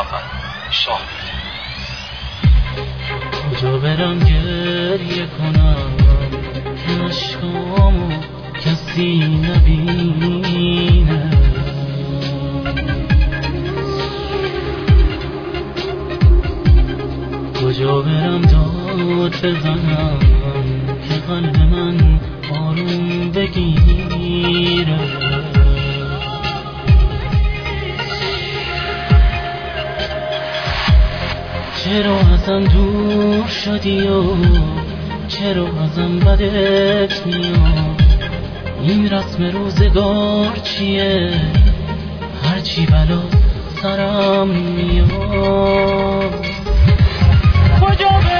شاه کجا برم گریه کنم که اشکامو کسی نبینه، کجا برم داد بزنم که قلب من آروم بگیره. چرا ازم دور شدی و چرا ازم بدت میاد؟ این رسم روزگار چیه؟ هرچی بلا سرم میاد. کجا